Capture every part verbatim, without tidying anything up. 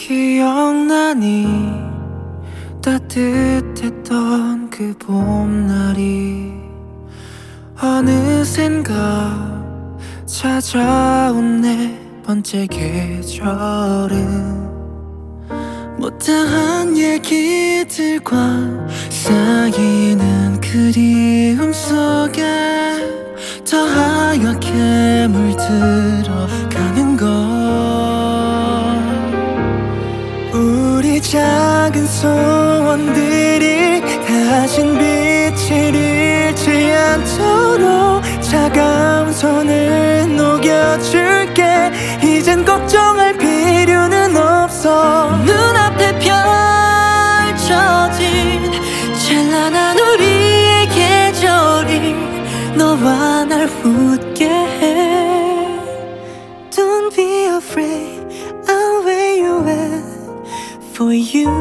기억나니 따뜻했던 그 봄날이 어느샌가 찾아온 네 번째 계절은 못다한 얘기들과 쌓이는 그리움 속에 더 하얗게 물들어가는 것. 우리 작은 소원들이 다신 빛을 잃지 않도록 차가운 손을 녹여줄게. 이젠 걱정할 필요는 없어. 눈앞에 펼쳐진 찬란한 우리의 계절이 너와 날 웃게 해. Don't be afraid, I'll wait you at for you.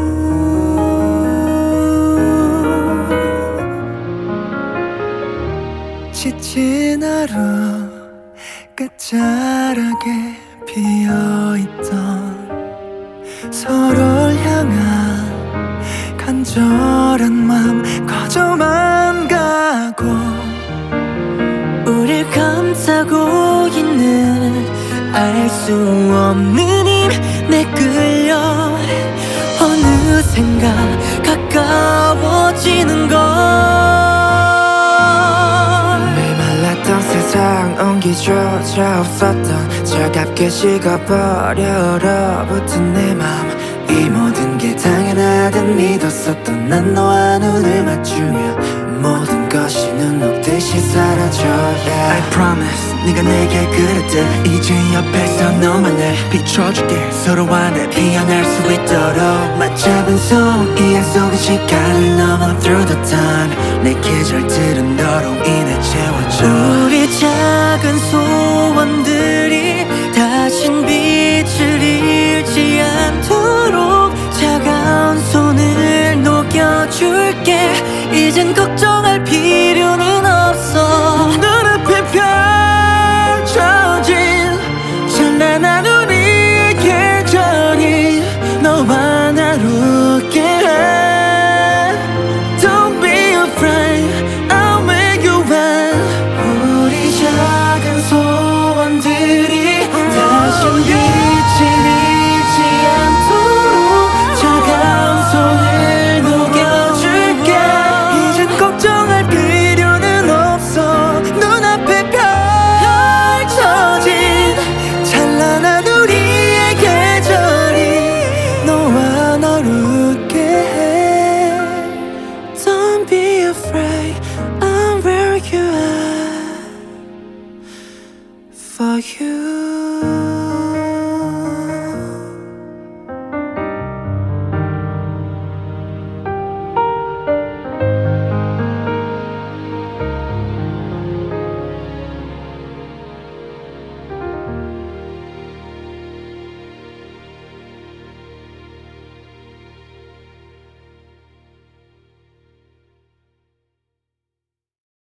지친 하루 끝자락에 피어있던 서로를 향한 간절한 마음 커져만 가고 우릴 감싸고 있는 알 수 없는 힘에 끌려 어느샌가 가까워지는 걸. 메말랐던 세상 온기조차 없었던 차갑게 식어버려 얼어붙은 내 맘. 이 모든 게 당연하듯 믿었었던 난 너와 눈을 맞추며 모든 것이 눈 녹듯이 사라져. yeah. I promise 네가 내게 그랬듯 이제 옆에서 너만을 비춰줄게. 서로 안에 피어날 수 있도록 맞잡은 손 이 약속은 시간을 넘어 through the time. 내 계절들은 너로 인해 채워져. 우리 작은 소원들이 다신 빛을 잃지 않도록 차가운 손을 녹여줄게. 이젠 걱정할 필요는 없어. 눈앞에 펼쳐진 찬란한 우리의 계절이 너와 날 웃게 해. Don't be afraid, I'll make you well. 우리 작은 소원들이 다시 빛을 잃지 않도록 차가운 손을 녹여줄게. 이젠 걱정할 필요는 없어. 눈앞에 펼쳐진 찬란한 우리의 계절이 너와 널 웃게 해. Don't be afraid, I'm where you are for you.